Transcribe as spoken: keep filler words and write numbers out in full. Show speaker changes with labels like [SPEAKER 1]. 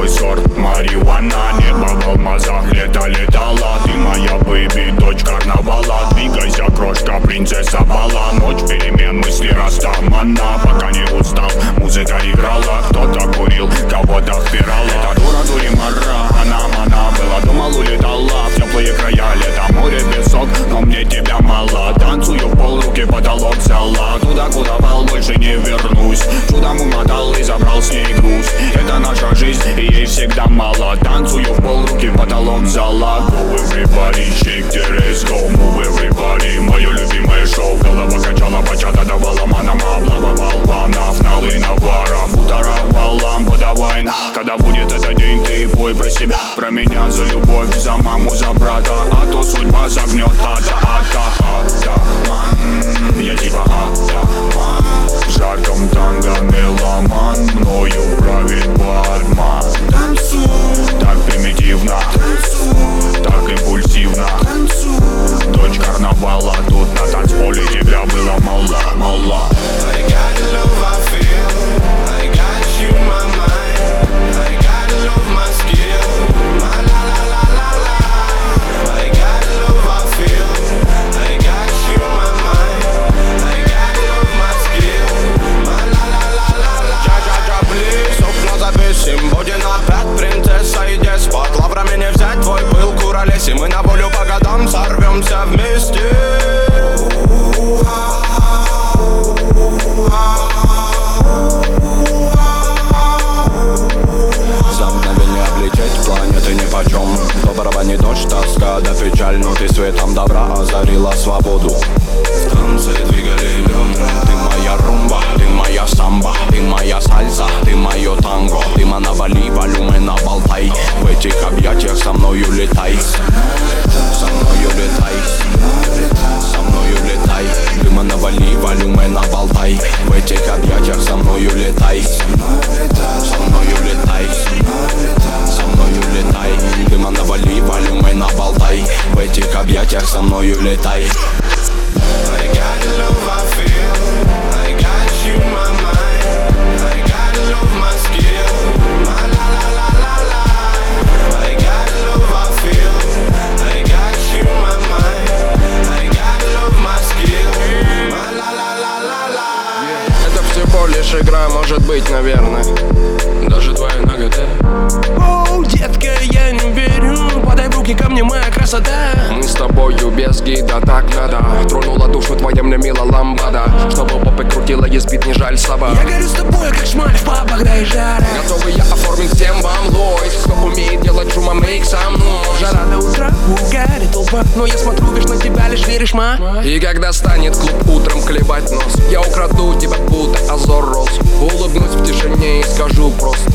[SPEAKER 1] новый сорт марихуана. Небо в алмазах, лето летало. Ты моя бэйби, дочь карнавала. Двигайся, крошка, принцесса бала. Ночь перемен, мысли растамана. Пока не устал, музыка играла. Кто-то курил, кого-то впирал. Это дура, дури, мара, она, она была, думал, улетала в теплые края. Лето, море, песок, но мне тебя мало. Танцую в пол, руки потолок взяла. Туда, куда вал, больше не вернусь. Чудом умотал и забрал с ней груз. Это наша жизнь, и ей всегда мало. Танцую в пол, руки потолок взяла. Go everybody, shake the ass, go move everybody. Мое любимое шоу, голова качала, бачата давала манам. Облава волнов, налы наваром, бутаровала, подавай. Когда будет этот день, ты пой про себя, про меня, за любовь, за маму, за брата. А то судьба загнет, ата, ата, ата. Я типа атаман, в жарком танго меломан. Мною правит бармен. Танцуй, так примитивно, танцуй, так импульсивно, танцуй. Дочь карнавала, тут на танцполе тебя было мало, мало.
[SPEAKER 2] I got the love I feel, I got you in my mind, I got the love my skill, my la la la la la. I got the love I feel, I got you in my mind, I got the love my skill, my la la la la la. Ча-ча-ча, плиз, окно запишем, будет опять принцесса и деспот. Лаврами не взять твой пыл, куролеси, мы на волю по годам сорвемся вместе. Планеты нипочем, доброго не дождь, тоска да печаль. Но ты светом добра озарила свободу. В танце двигали бедра. Ты моя румба, ты моя самба, ты моя сальса, ты мое танго. Ты навали, волюмена болтай. В этих объятиях со мною летай. Со мною летай, со мною летай. Ты навали, волюмена болтай. В этих объятиях со мною летай. Со мною летай, со мною летай. Дыма навали, волюмы наболтай. В этих объятиях со мною летай. I got the love I feel, I got you in my mind, I got the love my skill, my la la la la la. I got the love I feel, I got you in my mind, I got the love my skill, my la la la la la.
[SPEAKER 3] Это всего лишь игра, может быть, наверное. Даже твоя нагота.
[SPEAKER 4] Оу, детка, я не верю. Подай в руки ко мне, моя красота.
[SPEAKER 3] Мы с тобою без гида, так надо. Тронула душу твоя мне мила ламбада. Чтобы попы крутила, избит не жаль слабо.
[SPEAKER 4] Я горю с тобой, как шмаль в пабах, да и жара.
[SPEAKER 3] Готовый я оформить всем вам лойс. Кто умеет делать шума, мейк со мной.
[SPEAKER 4] Жара до утра, угари толпа. Но я смотрю, видишь, на тебя лишь веришь, ма.
[SPEAKER 3] И когда станет клуб утром клевать нос, я украду тебя, будто Азор Роуз. Улыбнусь в тишине и скажу просто: